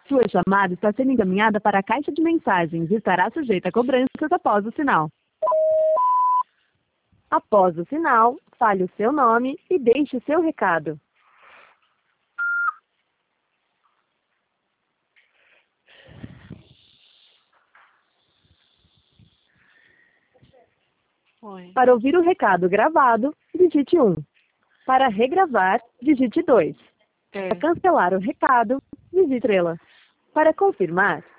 Sua chamada está sendo encaminhada para a caixa de mensagens e estará sujeita a cobranças após o sinal. Após o sinal, fale o seu nome e deixe o seu recado. Oi. Para ouvir o recado gravado, digite 1. Para regravar, digite 2. Para cancelar o recado, digite estrela. Para confirmar,